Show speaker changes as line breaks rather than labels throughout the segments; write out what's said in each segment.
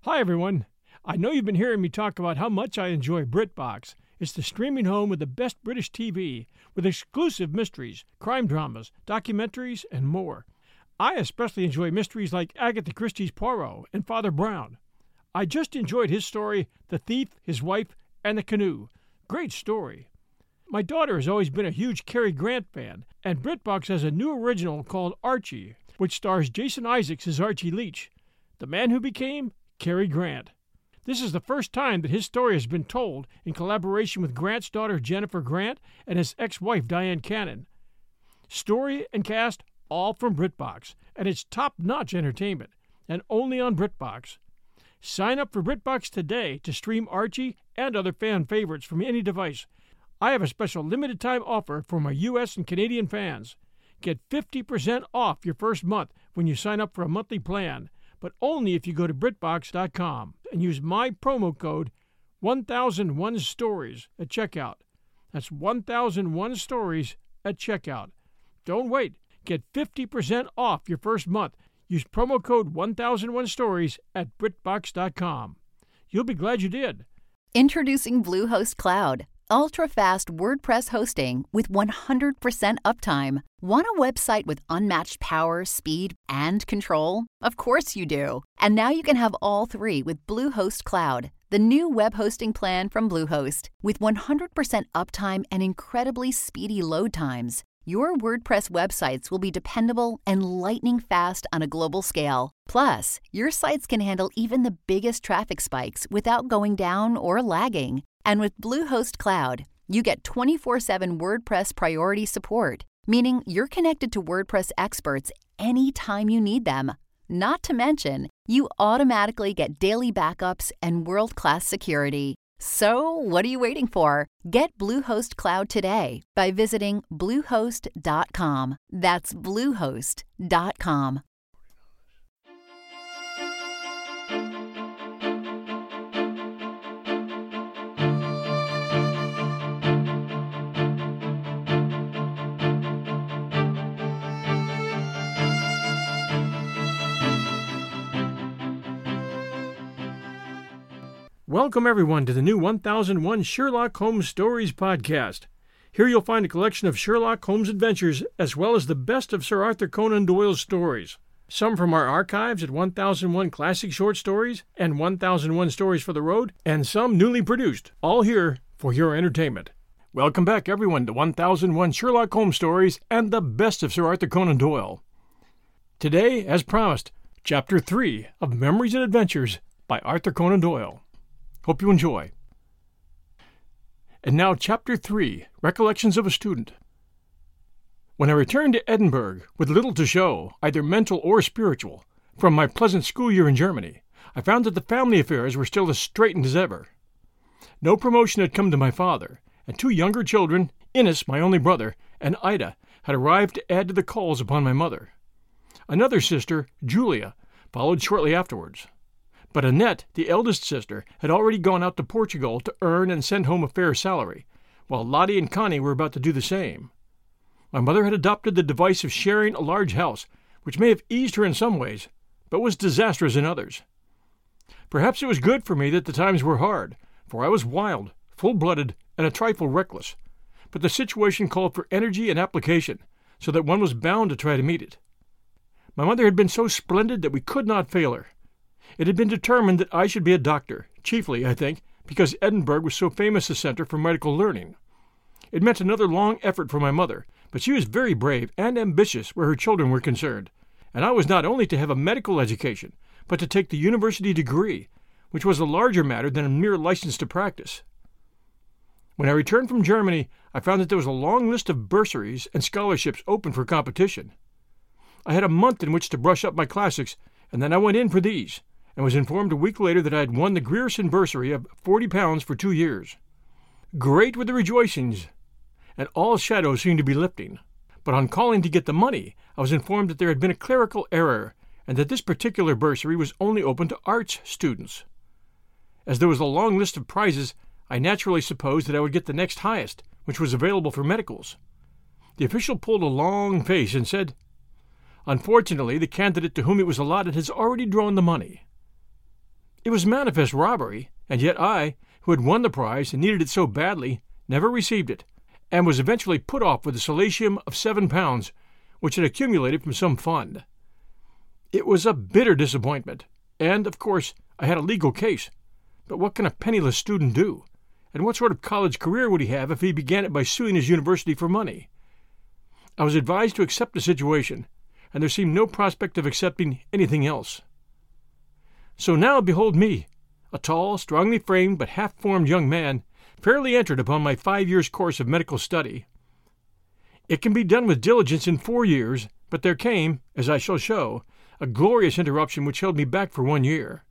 Hi, everyone. I know you've been hearing me talk about how much I enjoy BritBox. It's the streaming home with the best British TV, with exclusive mysteries, crime dramas, documentaries, and more. I especially enjoy mysteries like Agatha Christie's Poirot and Father Brown. I just enjoyed his story, The Thief, His Wife, and the Canoe. Great story. My daughter has always been a huge Cary Grant fan, and BritBox has a new original called Archie, which stars Jason Isaacs as Archie Leach, the man who became Cary Grant. This is the first time that his story has been told in collaboration with Grant's daughter Jennifer Grant and his ex-wife Diane Cannon. Story and cast all from BritBox, and it's top-notch entertainment, and only on BritBox. Sign up for BritBox today to stream Archie and other fan favorites from any device. I have a special limited-time offer for my U.S. and Canadian fans. Get 50% off your first month when you sign up for a monthly plan, but only if you go to BritBox.com and use my promo code 1001stories at checkout. That's 1001 stories at checkout. Don't wait. Get 50% off your first month. Use promo code 1001 stories at BritBox.com. You'll be glad you did.
Introducing Bluehost Cloud, ultra-fast WordPress hosting with 100% uptime. Want a website with unmatched power, speed, and control? Of course you do. And now you can have all three with Bluehost Cloud, the new web hosting plan from Bluehost. With 100% uptime and incredibly speedy load times, your WordPress websites will be dependable and lightning fast on a global scale. Plus, your sites can handle even the biggest traffic spikes without going down or lagging. And with Bluehost Cloud, you get 24/7 WordPress priority support, meaning you're connected to WordPress experts anytime you need them. Not to mention, you automatically get daily backups and world-class security. So, what are you waiting for? Get Bluehost Cloud today by visiting Bluehost.com. That's Bluehost.com.
Welcome, everyone, to the new 1001 Sherlock Holmes Stories podcast. Here you'll find a collection of Sherlock Holmes adventures, as well as the best of Sir Arthur Conan Doyle's stories. Some from our archives at 1001 Classic Short Stories and 1001 Stories for the Road, and some newly produced, all here for your entertainment. Welcome back, everyone, to 1001 Sherlock Holmes Stories and the best of Sir Arthur Conan Doyle. Today, as promised, Chapter 3 of Memories and Adventures by Arthur Conan Doyle. Hope you enjoy. And now Chapter 3, Recollections of a Student. When I returned to Edinburgh with little to show, either mental or spiritual, from my pleasant school year in Germany, I found that the family affairs were still as straitened as ever. No promotion had come to my father, and two younger children, Innes, my only brother, and Ida, had arrived to add to the calls upon my mother. Another sister, Julia, followed shortly afterwards. But Annette, the eldest sister, had already gone out to Portugal to earn and send home a fair salary, while Lottie and Connie were about to do the same. My mother had adopted the device of sharing a large house, which may have eased her in some ways, but was disastrous in others. Perhaps it was good for me that the times were hard, for I was wild, full-blooded, and a trifle reckless, but the situation called for energy and application, so that one was bound to try to meet it. My mother had been so splendid that we could not fail her. It had been determined that I should be a doctor, chiefly, I think, because Edinburgh was so famous a centre for medical learning. It meant another long effort for my mother, but she was very brave and ambitious where her children were concerned, and I was not only to have a medical education, but to take the university degree, which was a larger matter than a mere license to practice. When I returned from Germany, I found that there was a long list of bursaries and scholarships open for competition. I had a month in which to brush up my classics, and then I went in for these, and was informed a week later that I had won the Grierson bursary of £40 for 2 years. Great were the rejoicings, and all shadows seemed to be lifting. But on calling to get the money, I was informed that there had been a clerical error, and that this particular bursary was only open to arts students. As there was a long list of prizes, I naturally supposed that I would get the next highest, which was available for medicals. The official pulled a long face and said, "Unfortunately, the candidate to whom it was allotted has already drawn the money." It was manifest robbery, and yet I, who had won the prize and needed it so badly, never received it, and was eventually put off with a solatium of £7, which had accumulated from some fund. It was a bitter disappointment, and, of course, I had a legal case. But what can a penniless student do? And what sort of college career would he have if he began it by suing his university for money? I was advised to accept the situation, and there seemed no prospect of accepting anything else. So now behold me, a tall, strongly framed but half-formed young man, fairly entered upon my 5 years' course of medical study. It can be done with diligence in 4 years, but there came, as I shall show, a glorious interruption which held me back for 1 year.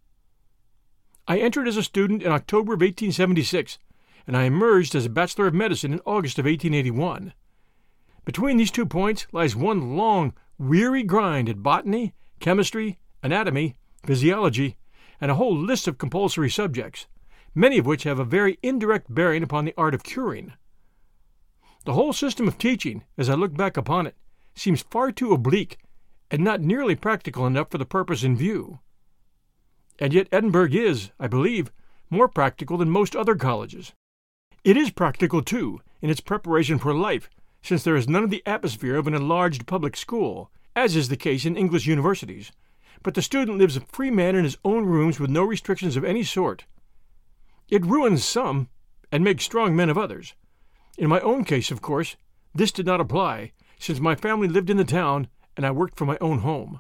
I entered as a student in October of 1876, and I emerged as a Bachelor of Medicine in August of 1881. Between these 2 points lies one long, weary grind at botany, chemistry, anatomy, physiology, and a whole list of compulsory subjects, many of which have a very indirect bearing upon the art of curing. The whole system of teaching, as I look back upon it, seems far too oblique and not nearly practical enough for the purpose in view. And yet Edinburgh is, I believe, more practical than most other colleges. It is practical, too, in its preparation for life, since there is none of the atmosphere of an enlarged public school, as is the case in English universities, but the student lives a free man in his own rooms with no restrictions of any sort. It ruins some, and makes strong men of others. In my own case, of course, this did not apply, since my family lived in the town, and I worked from my own home.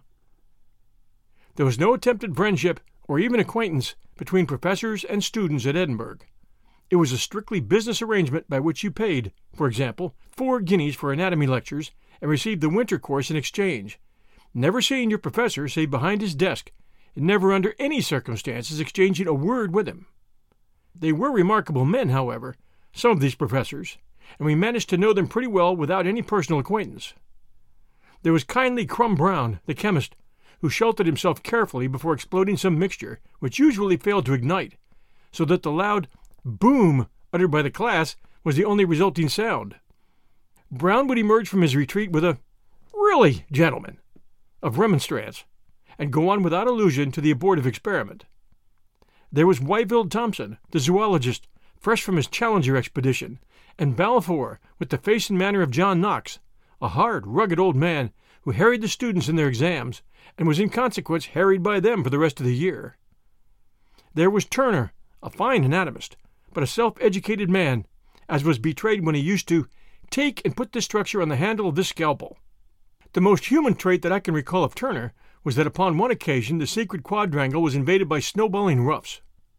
There was no attempted friendship, or even acquaintance, between professors and students at Edinburgh. It was a strictly business arrangement by which you paid, for example, 4 guineas for anatomy lectures, and received the winter course in exchange, never seeing your professor save behind his desk, and never under any circumstances exchanging a word with him. They were remarkable men, however, some of these professors, and we managed to know them pretty well without any personal acquaintance. There was kindly Crum Brown, the chemist, who sheltered himself carefully before exploding some mixture which usually failed to ignite, so that the loud boom uttered by the class was the only resulting sound. Brown would emerge from his retreat with a "Really, gentlemen," of remonstrance, and go on without allusion to the abortive experiment. There was Wyville Thompson, the zoologist, fresh from his Challenger expedition, and Balfour, with the face and manner of John Knox, a hard, rugged old man who harried the students in their exams, and was in consequence harried by them for the rest of the year. There was Turner, a fine anatomist, but a self-educated man, as was betrayed when he used to take and put this structure on the handle of this scalpel. The most human trait that I can recall of Turner was that upon one occasion the sacred quadrangle was invaded by snowballing roughs.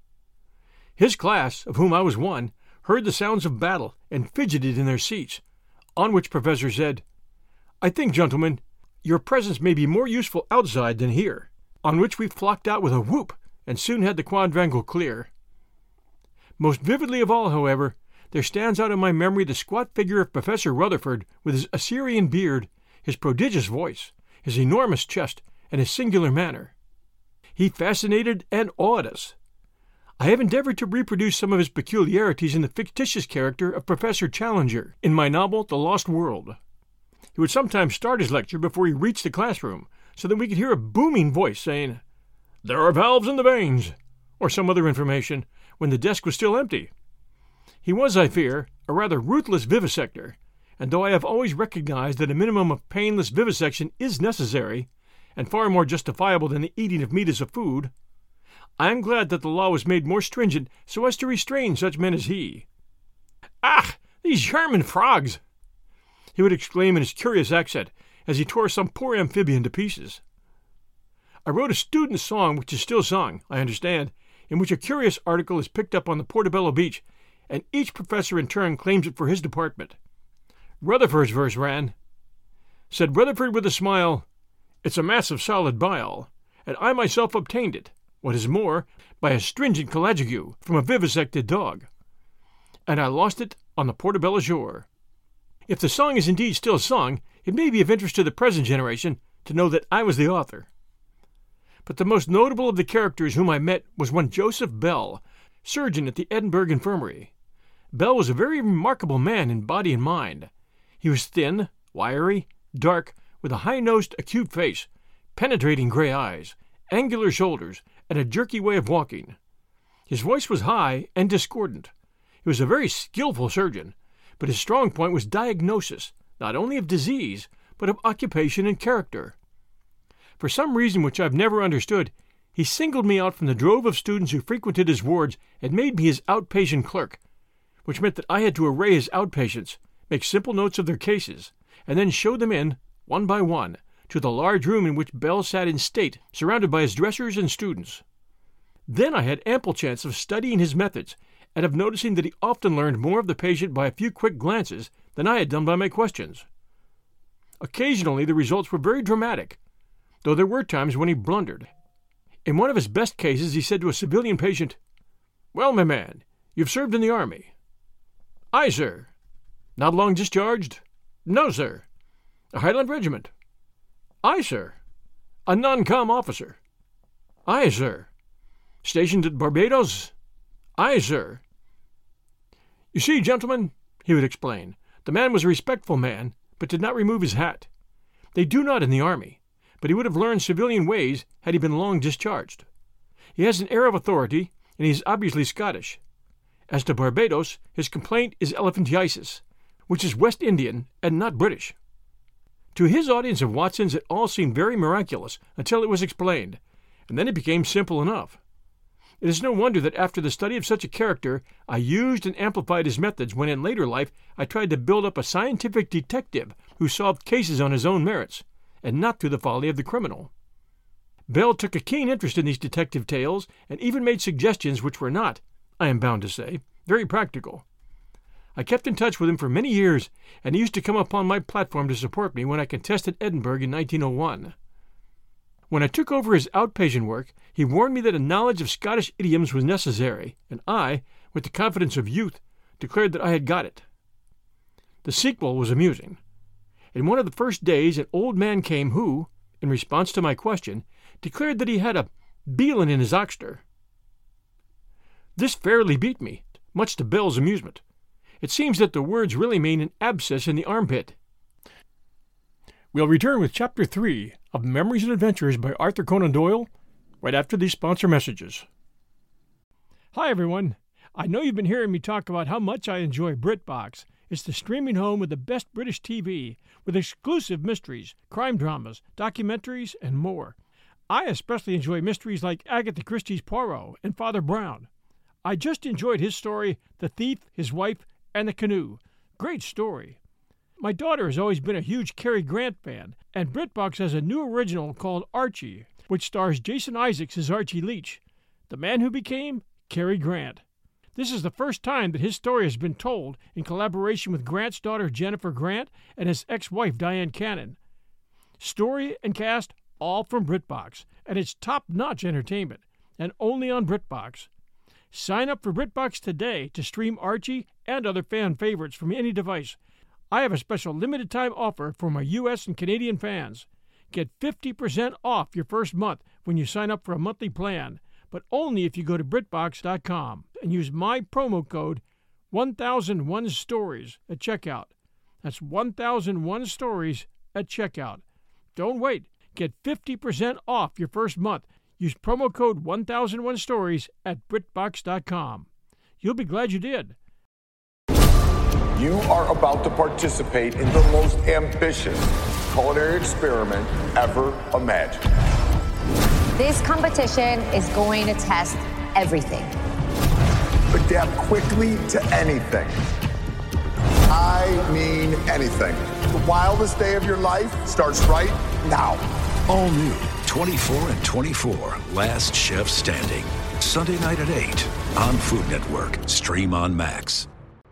His class, of whom I was one, heard the sounds of battle and fidgeted in their seats, on which Professor said, "I think, gentlemen, your presence may be more useful outside than here," on which we flocked out with a whoop and soon had the quadrangle clear. Most vividly of all, however, there stands out in my memory the squat figure of Professor Rutherford with his Assyrian beard, his prodigious voice, his enormous chest, and his singular manner. He fascinated and awed us. I have endeavored to reproduce some of his peculiarities in the fictitious character of Professor Challenger in my novel The Lost World. He would sometimes start his lecture before he reached the classroom, so that we could hear a booming voice saying, "There are valves in the veins," or some other information, when the desk was still empty. He was, I fear, a rather ruthless vivisector, and though I have always recognized that a minimum of painless vivisection is necessary, and far more justifiable than the eating of meat as a food, I am glad that the law was made more stringent so as to restrain such men as he. "Ah, these German frogs!" he would exclaim in his curious accent as he tore some poor amphibian to pieces. I wrote a student song which is still sung, I understand, in which a curious article is picked up on the Portobello Beach, and each professor in turn claims it for his department. Rutherford's verse ran, "Said Rutherford with a smile, 'It's a mass of solid bile, and I myself obtained it, what is more, by a stringent caligague from a vivisected dog. And I lost it on the Portobello shore.' If the song is indeed still sung, it may be of interest to the present generation to know that I was the author. But the most notable of the characters whom I met was one Joseph Bell, surgeon at the Edinburgh Infirmary. Bell was a very remarkable man in body and mind. He was thin, wiry, dark, with a high-nosed, acute face, penetrating gray eyes, angular shoulders, and a jerky way of walking. His voice was high and discordant. He was a very skillful surgeon, but his strong point was diagnosis, not only of disease, but of occupation and character. For some reason which I've never understood, he singled me out from the drove of students who frequented his wards and made me his outpatient clerk, which meant that I had to array his outpatients, make simple notes of their cases, and then show them in, one by one, to the large room in which Bell sat in state, surrounded by his dressers and students. Then I had ample chance of studying his methods, and of noticing that he often learned more of the patient by a few quick glances than I had done by my questions. Occasionally the results were very dramatic, though there were times when he blundered. In one of his best cases he said to a civilian patient, "Well, my man, you've served in the army." "Aye, sir." "Not long discharged?" "No, sir." "A Highland regiment?" "Aye, sir." "A non-com officer?" "Aye, sir." "Stationed at Barbados?" "Aye, sir." "You see, gentlemen," he would explain, "the man was a respectful man, but did not remove his hat. They do not in the army, but he would have learned civilian ways had he been long discharged. He has an air of authority, and he is obviously Scottish. As to Barbados, his complaint is elephantiasis, which is West Indian and not British." To his audience of Watsons it all seemed very miraculous until it was explained, and then it became simple enough. It is no wonder that after the study of such a character I used and amplified his methods when in later life I tried to build up a scientific detective who solved cases on his own merits, and not through the folly of the criminal. Bell took a keen interest in these detective tales, and even made suggestions which were not, I am bound to say, very practical. I kept in touch with him for many years, and he used to come upon my platform to support me when I contested Edinburgh in 1901. When I took over his outpatient work, he warned me that a knowledge of Scottish idioms was necessary, and I, with the confidence of youth, declared that I had got it. The sequel was amusing. In one of the first days an old man came who, in response to my question, declared that he had a "beelin' in his oxter." This fairly beat me, much to Bell's amusement. It seems that the words really mean an abscess in the armpit. We'll return with Chapter 3 of Memories and Adventures by Arthur Conan Doyle right after these sponsor messages. Hi, everyone. I know you've been hearing me talk about how much I enjoy BritBox. It's the streaming home with the best British TV, with exclusive mysteries, crime dramas, documentaries, and more. I especially enjoy mysteries like Agatha Christie's Poirot and Father Brown. I just enjoyed his story, The Thief, His Wife, and the Canoe. Great story. My daughter has always been a huge Cary Grant fan, and BritBox has a new original called Archie, which stars Jason Isaacs as Archie Leach, the man who became Cary Grant. This is the first time that his story has been told in collaboration with Grant's daughter Jennifer Grant and his ex-wife Diane Cannon. Story and cast all from BritBox, and it's top-notch entertainment, and only on BritBox. Sign up for BritBox today to stream Archie and other fan favorites from any device. I have a special limited-time offer for my U.S. and Canadian fans. Get 50% off your first month when you sign up for a monthly plan, but only if you go to BritBox.com and use my promo code 1001stories at checkout. That's 1001stories at checkout. Don't wait. Get 50% off your first month. Use promo code 1001stories at BritBox.com. You'll be glad you did.
You are about to participate in the most ambitious culinary experiment ever imagined.
This competition is going to test everything.
Adapt quickly to anything. I mean anything. The wildest day of your life starts right now.
All new 24 and 24, Last Chef Standing. Sunday night at 8 on Food Network. Stream on Max.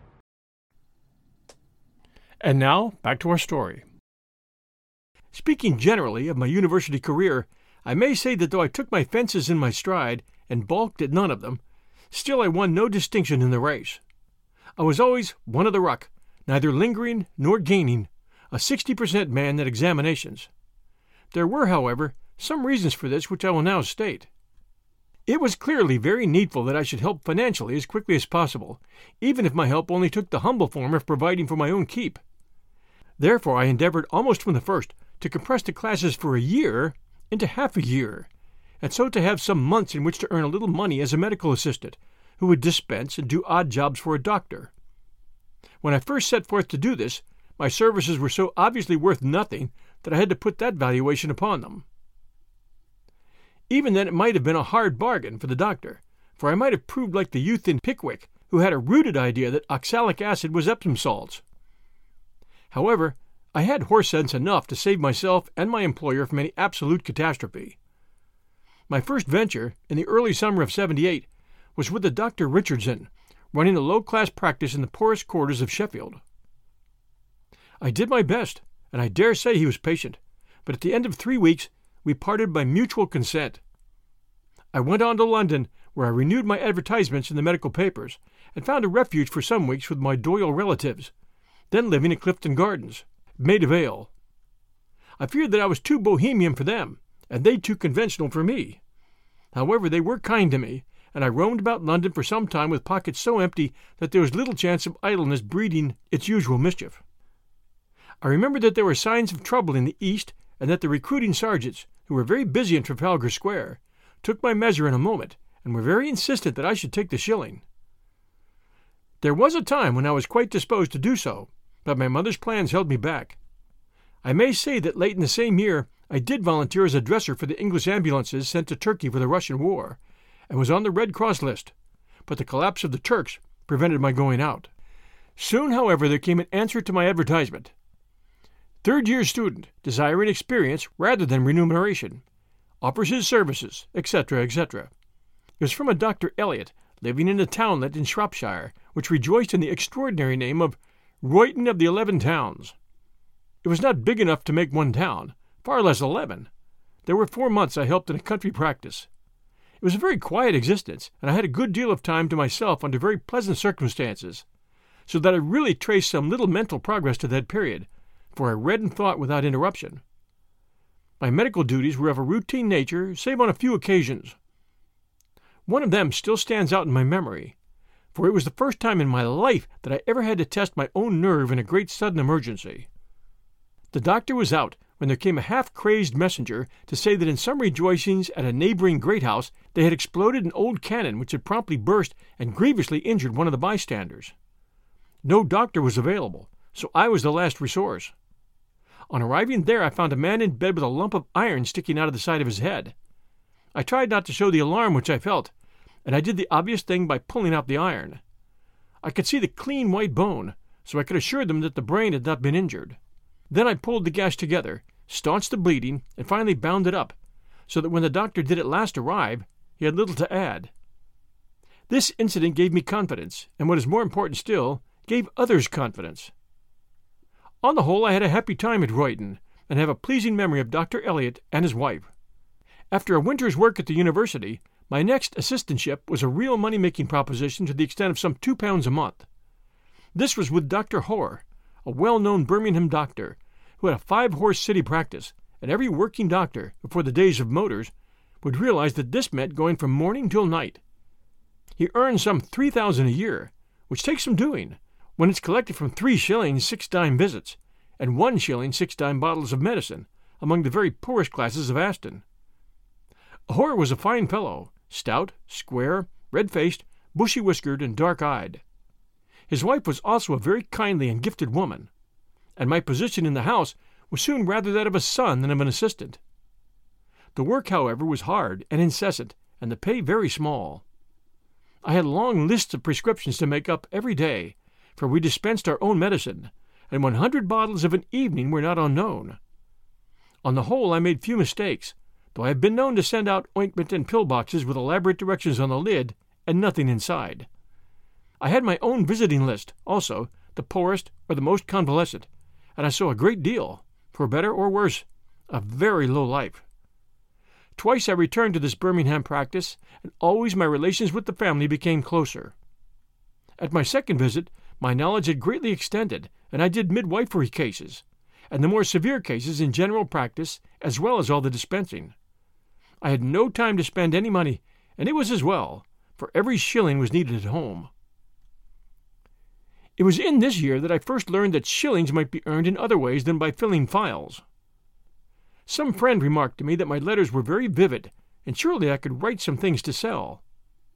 And now, back to our story. Speaking generally of my university career, I may say that though I took my fences in my stride and balked at none of them, still I won no distinction in the race. I was always one of the ruck, neither lingering nor gaining, a 60% man at examinations. There were, however, some reasons for this which I will now state. It was clearly very needful that I should help financially as quickly as possible, even if my help only took the humble form of providing for my own keep. Therefore I endeavored almost from the first to compress the classes for a year into half a year, and so to have some months in which to earn a little money as a medical assistant, who would dispense and do odd jobs for a doctor. When I first set forth to do this, my services were so obviously worth nothing that I had to put that valuation upon them. Even then it might have been a hard bargain for the doctor, for I might have proved like the youth in Pickwick, who had a rooted idea that oxalic acid was Epsom salts. However, I had horse sense enough to save myself and my employer from any absolute catastrophe. My first venture, in the early summer of '78, was with a Dr. Richardson, running a low-class practice in the poorest quarters of Sheffield. I did my best, and I dare say he was patient, but at the end of 3 weeks we parted by mutual consent. I went on to London, where I renewed my advertisements in the medical papers, and found a refuge for some weeks with my Doyle relatives, then living at Clifton Gardens, Maida Vale. I feared that I was too bohemian for them, and they too conventional for me. However, they were kind to me, and I roamed about London for some time with pockets so empty that there was little chance of idleness breeding its usual mischief. I remember that there were signs of trouble in the East, and that the recruiting sergeants, who were very busy in Trafalgar Square, took my measure in a moment, and were very insistent that I should take the shilling. There was a time when I was quite disposed to do so, but my mother's plans held me back. I may say that late in the same year I did volunteer as a dresser for the English ambulances sent to Turkey for the Russian War, and was on the Red Cross list, but the collapse of the Turks prevented my going out. Soon, however, there came an answer to my advertisement. Third-year student, desiring experience rather than remuneration, offers his services, etc., etc. It was from a Dr. Elliot, living in a townlet in Shropshire, which rejoiced in the extraordinary name of Royton of the 11 Towns. It was not big enough to make one town, far less 11. There were 4 months I helped in a country practice. It was a very quiet existence, and I had a good deal of time to myself under very pleasant circumstances, so that I really traced some little mental progress to that period, for I read and thought without interruption. My medical duties were of a routine nature, save on a few occasions. One of them still stands out in my memory, for it was the first time in my life that I ever had to test my own nerve in a great sudden emergency. The doctor was out when there came a half-crazed messenger to say that in some rejoicings at a neighboring great house they had exploded an old cannon which had promptly burst and grievously injured one of the bystanders. No doctor was available, so I was the last resource. On arriving there I found a man in bed with a lump of iron sticking out of the side of his head. I tried not to show the alarm which I felt, and I did the obvious thing by pulling out the iron. I could see the clean white bone, so I could assure them that the brain had not been injured. Then I pulled the gash together, staunched the bleeding, and finally bound it up, so that when the doctor did at last arrive, he had little to add. This incident gave me confidence, and what is more important still, gave others confidence. On the whole, I had a happy time at Royton, and have a pleasing memory of Dr. Elliot and his wife. After a winter's work at the university, my next assistantship was a real money-making proposition to the extent of some £2 a month. This was with Dr. Hoare, a well-known Birmingham doctor, who had a 5-horse city practice, and every working doctor, before the days of motors, would realize that this meant going from morning till night. He earned some £3,000 a year, which takes some doing, when it's collected from 3 shillings 6 dime visits, and 1 shilling 6 dime bottles of medicine, among the very poorest classes of Aston. Hoare was a fine fellow, stout, square, red-faced, bushy-whiskered, and dark-eyed. His wife was also a very kindly and gifted woman, and my position in the house was soon rather that of a son than of an assistant. The work, however, was hard and incessant, and the pay very small. I had long lists of prescriptions to make up every day, for we dispensed our own medicine, and 100 bottles of an evening were not unknown. On the whole, I made few mistakes, though I have been known to send out ointment and pill boxes with elaborate directions on the lid and nothing inside. I had my own visiting list, also, the poorest or the most convalescent, and I saw a great deal, for better or worse, a very low life. Twice I returned to this Birmingham practice, and always my relations with the family became closer. At my second visit, my knowledge had greatly extended, and I did midwifery cases, and the more severe cases in general practice, as well as all the dispensing. I had no time to spend any money, and it was as well, for every shilling was needed at home. It was in this year that I first learned that shillings might be earned in other ways than by filling files. Some friend remarked to me that my letters were very vivid, and surely I could write some things to sell.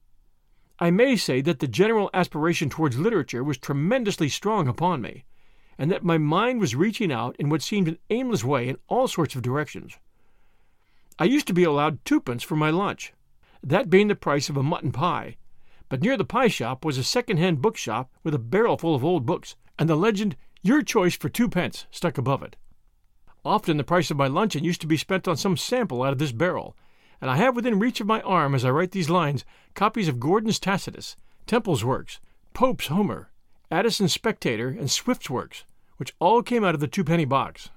I may say that the general aspiration towards literature was tremendously strong upon me, and that my mind was reaching out in what seemed an aimless way in all sorts of directions. I used to be allowed 2d for my lunch, that being the price of a mutton pie, but near the pie shop was a second-hand bookshop with a barrel full of old books, and the legend, "Your choice for 2d," stuck above it. Often the price of my luncheon used to be spent on some sample out of this barrel, and I have within reach of my arm as I write these lines copies of Gordon's Tacitus, Temple's works, Pope's Homer, Addison's Spectator, and Swift's works, which all came out of the 2d box.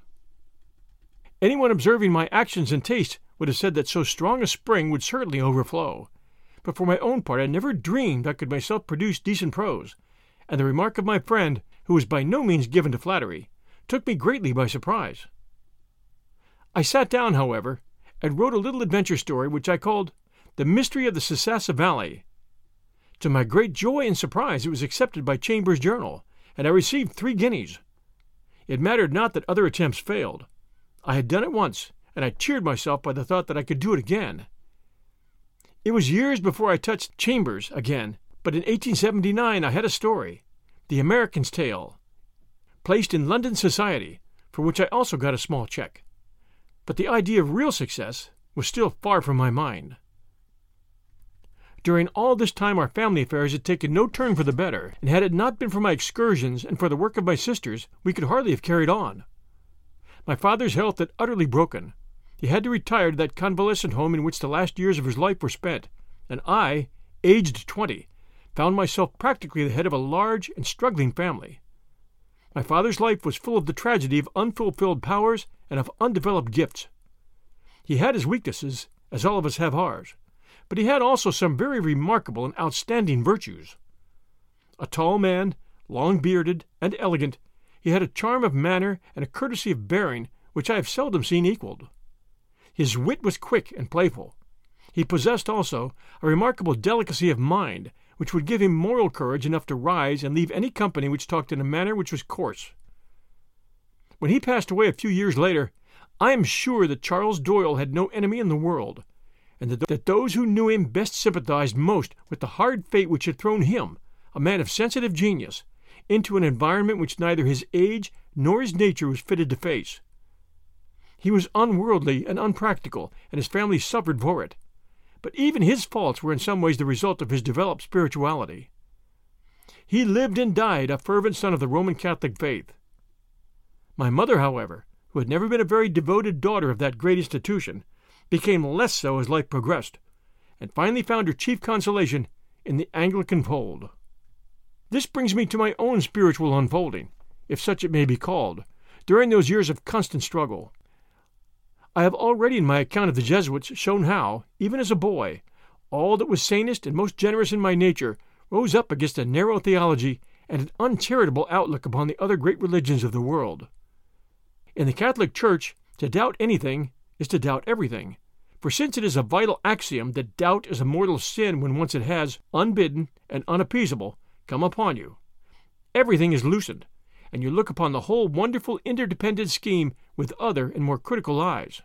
Anyone observing my actions and taste would have said that so strong a spring would certainly overflow, but for my own part I never dreamed I could myself produce decent prose, and the remark of my friend, who was by no means given to flattery, took me greatly by surprise. I sat down, however, and wrote a little adventure story which I called The Mystery of the Sasassa Valley. To my great joy and surprise it was accepted by Chambers' Journal, and I received 3 guineas. It mattered not that other attempts failed. I had done it once, and I cheered myself by the thought that I could do it again. It was years before I touched Chambers again, but in 1879 I had a story, The American's Tale, placed in London Society, for which I also got a small check. But the idea of real success was still far from my mind. During all this time our family affairs had taken no turn for the better, and had it not been for my excursions and for the work of my sisters, we could hardly have carried on. My father's health had utterly broken. He had to retire to that convalescent home in which the last years of his life were spent, and I, aged 20, found myself practically the head of a large and struggling family. My father's life was full of the tragedy of unfulfilled powers and of undeveloped gifts. He had his weaknesses, as all of us have ours, but he had also some very remarkable and outstanding virtues. A tall man, long-bearded and elegant, he had a charm of manner and a courtesy of bearing which I have seldom seen equalled. His wit was quick and playful. He possessed also a remarkable delicacy of mind, which would give him moral courage enough to rise and leave any company which talked in a manner which was coarse. When he passed away a few years later, I am sure that Charles Doyle had no enemy in the world, and that those who knew him best sympathized most with the hard fate which had thrown him, a man of sensitive genius, into an environment which neither his age nor his nature was fitted to face. He was unworldly and unpractical, and his family suffered for it. But even his faults were in some ways the result of his developed spirituality. He lived and died a fervent son of the Roman Catholic faith. My mother, however, who had never been a very devoted daughter of that great institution, became less so as life progressed, and finally found her chief consolation in the Anglican fold. This brings me to my own spiritual unfolding, if such it may be called, during those years of constant struggle. I have already in my account of the Jesuits shown how, even as a boy, all that was sanest and most generous in my nature rose up against a narrow theology and an uncharitable outlook upon the other great religions of the world. In the Catholic Church, to doubt anything is to doubt everything, for since it is a vital axiom that doubt is a mortal sin when once it has, unbidden and unappeasable, come upon you, everything is loosened, and you look upon the whole wonderful interdependent scheme with other and more critical eyes.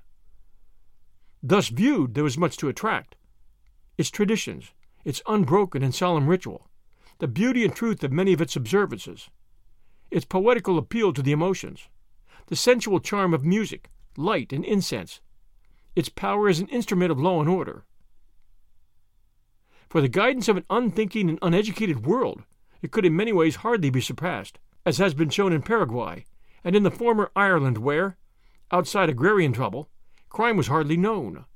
Thus viewed, there was much to attract. Its traditions, its unbroken and solemn ritual, the beauty and truth of many of its observances, its poetical appeal to the emotions, the sensual charm of music, light, and incense, its power as an instrument of law and order. For the guidance of an unthinking and uneducated world, it could in many ways hardly be surpassed, as has been shown in Paraguay, and in the former Ireland where, outside agrarian trouble, crime was hardly known.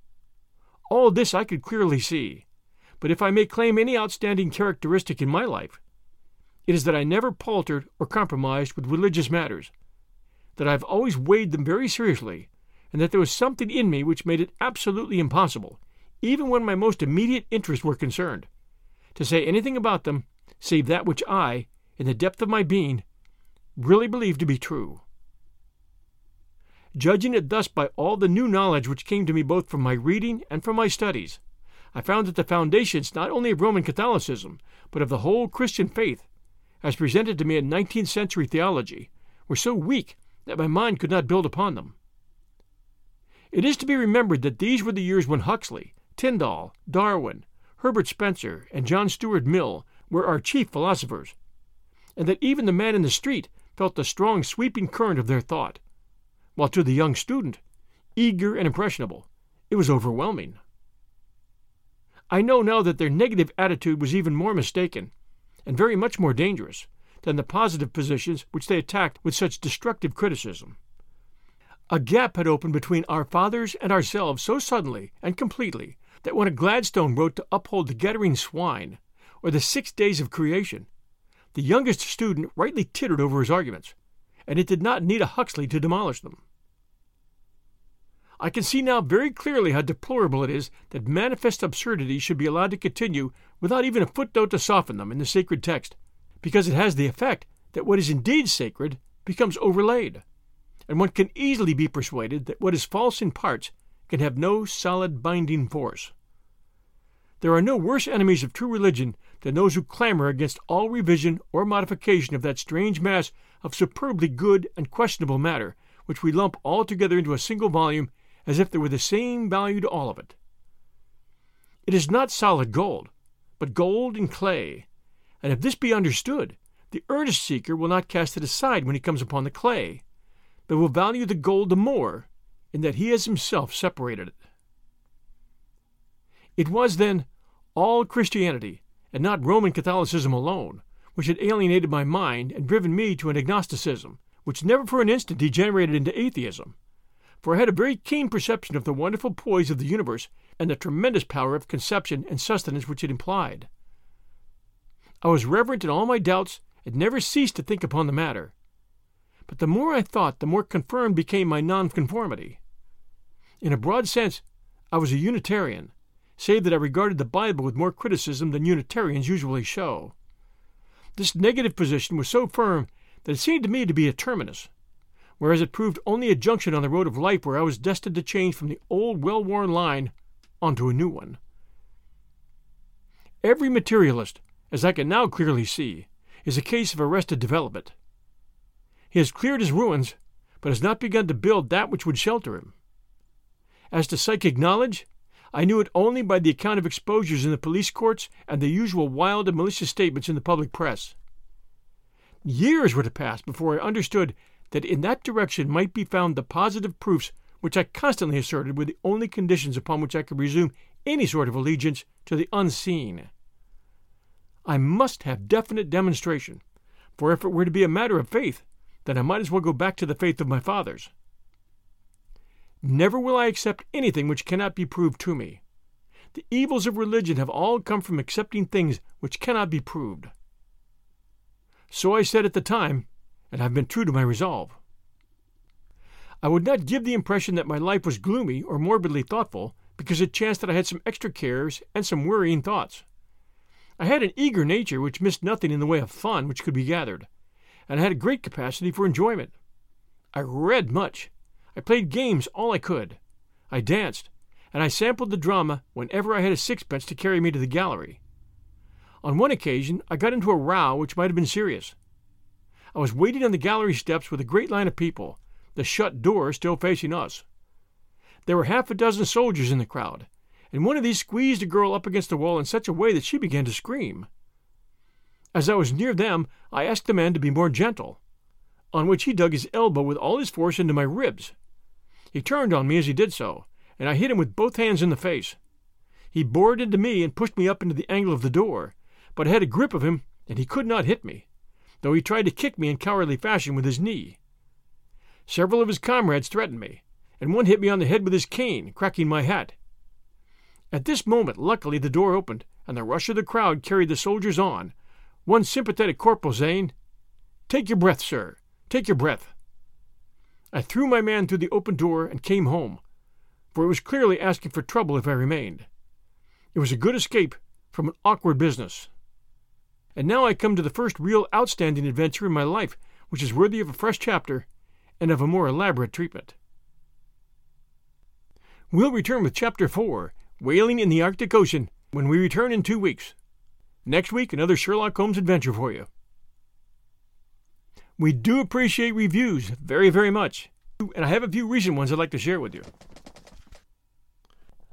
All this I could clearly see, but if I may claim any outstanding characteristic in my life, it is that I never paltered or compromised with religious matters, that I have always weighed them very seriously, and that there was something in me which made it absolutely impossible, even when my most immediate interests were concerned, to say anything about them save that which I, in the depth of my being, really believed to be true. Judging it thus by all the new knowledge which came to me both from my reading and from my studies, I found that the foundations not only of Roman Catholicism, but of the whole Christian faith, as presented to me in 19th century theology, were so weak that my mind could not build upon them. It is to be remembered that these were the years when Huxley, Tyndall, Darwin, Herbert Spencer, and John Stuart Mill were our chief philosophers, and that even the man in the street felt the strong sweeping current of their thought, while to the young student, eager and impressionable, it was overwhelming. I know now that their negative attitude was even more mistaken, and very much more dangerous, than the positive positions which they attacked with such destructive criticism. A gap had opened between our fathers and ourselves so suddenly and completely that when a Gladstone wrote to uphold the Gadarene swine, or the 6 days of creation, the youngest student rightly tittered over his arguments, and it did not need a Huxley to demolish them. I can see now very clearly how deplorable it is that manifest absurdities should be allowed to continue without even a footnote to soften them in the sacred text, because it has the effect that what is indeed sacred becomes overlaid, and one can easily be persuaded that what is false in parts can have no solid binding force. There are no worse enemies of true religion than those who clamor against all revision or modification of that strange mass of superbly good and questionable matter which we lump all together into a single volume as if there were the same value to all of it. It is not solid gold, but gold in clay, and if this be understood, the earnest seeker will not cast it aside when he comes upon the clay, but will value the gold the more in that he has himself separated it. It was, then, all Christianity, and not Roman Catholicism alone, which had alienated my mind and driven me to an agnosticism, which never for an instant degenerated into atheism, for I had a very keen perception of the wonderful poise of the universe and the tremendous power of conception and sustenance which it implied. I was reverent in all my doubts and never ceased to think upon the matter. But the more I thought, the more confirmed became my nonconformity. In a broad sense, I was a Unitarian, save that I regarded the Bible with more criticism than Unitarians usually show. This negative position was so firm that it seemed to me to be a terminus, whereas it proved only a junction on the road of life where I was destined to change from the old well-worn line onto a new one. Every materialist, as I can now clearly see, is a case of arrested development. He has cleared his ruins, but has not begun to build that which would shelter him. As to psychic knowledge, I knew it only by the account of exposures in the police courts and the usual wild and malicious statements in the public press. Years were to pass before I understood that in that direction might be found the positive proofs which I constantly asserted were the only conditions upon which I could resume any sort of allegiance to the unseen. I must have definite demonstration, for if it were to be a matter of faith, then I might as well go back to the faith of my fathers. Never will I accept anything which cannot be proved to me. The evils of religion have all come from accepting things which cannot be proved. So I said at the time, and I've been true to my resolve. I would not give the impression that my life was gloomy or morbidly thoughtful because it chanced that I had some extra cares and some worrying thoughts. I had an eager nature which missed nothing in the way of fun which could be gathered, and I had a great capacity for enjoyment. I read much. I played games all I could. I danced, and I sampled the drama whenever I had a sixpence to carry me to the gallery. On one occasion I got into a row which might have been serious. I was waiting on the gallery steps with a great line of people, the shut door still facing us. There were half a dozen soldiers in the crowd, and one of these squeezed a girl up against the wall in such a way that she began to scream. As I was near them, I asked the man to be more gentle, on which he dug his elbow with all his force into my ribs. He turned on me as he did so, and I hit him with both hands in the face. He bored into me and pushed me up into the angle of the door, but I had a grip of him, and he could not hit me, though he tried to kick me in cowardly fashion with his knee. Several of his comrades threatened me, and one hit me on the head with his cane, cracking my hat. At this moment, luckily, the door opened, and the rush of the crowd carried the soldiers on, one sympathetic corporal saying, "Take your breath, sir, take your breath." I threw my man through the open door and came home, for it was clearly asking for trouble if I remained. It was a good escape from an awkward business. And now I come to the first real outstanding adventure in my life, which is worthy of a fresh chapter and of a more elaborate treatment. We'll return with Chapter 4, Whaling in the Arctic Ocean, when we return in 2 weeks. Next week, another Sherlock Holmes adventure for you. We do appreciate reviews very, very much, and I have a few recent ones I'd like to share with you.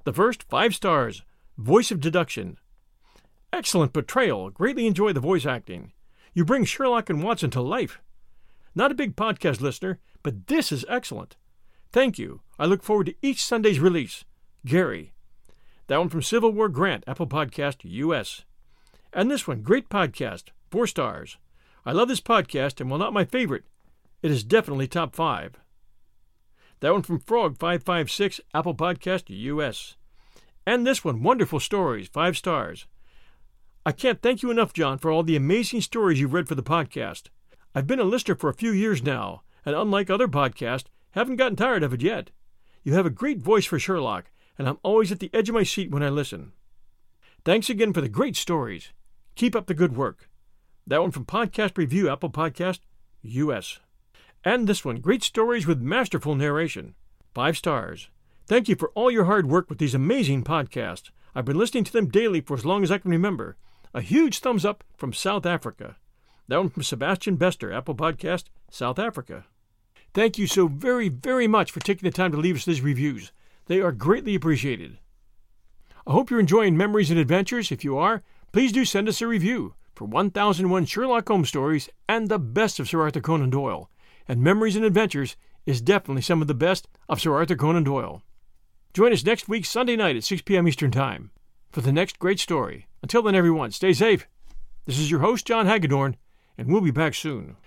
The first, 5 stars, Voice of Deduction. Excellent portrayal. Greatly enjoy the voice acting. You bring Sherlock and Watson to life. Not a big podcast listener, but this is excellent. Thank you. I look forward to each Sunday's release. Gary. That one from Civil War Grant, Apple Podcast, US. And this one, great podcast, 4 stars. I love this podcast, and while not my favorite, it is definitely top 5. That one from Frog556, Apple Podcast, US. And this one, wonderful stories, 5 stars. I can't thank you enough, John, for all the amazing stories you've read for the podcast. I've been a listener for a few years now, and unlike other podcasts, haven't gotten tired of it yet. You have a great voice for Sherlock, and I'm always at the edge of my seat when I listen. Thanks again for the great stories. Keep up the good work. That one from Podcast Review, Apple Podcast, US. And this one, great stories with masterful narration. 5 stars. Thank you for all your hard work with these amazing podcasts. I've been listening to them daily for as long as I can remember. A huge thumbs up from South Africa. That one from Sebastian Bester, Apple Podcast, South Africa. Thank you so very, very much for taking the time to leave us these reviews. They are greatly appreciated. I hope you're enjoying Memories and Adventures. If you are, please do send us a review for 1001 Sherlock Holmes stories and the best of Sir Arthur Conan Doyle. And Memories and Adventures is definitely some of the best of Sir Arthur Conan Doyle. Join us next week, Sunday night at 6 p.m. Eastern Time, for the next great story. Until then, everyone, stay safe. This is your host, John Hagedorn, and we'll be back soon.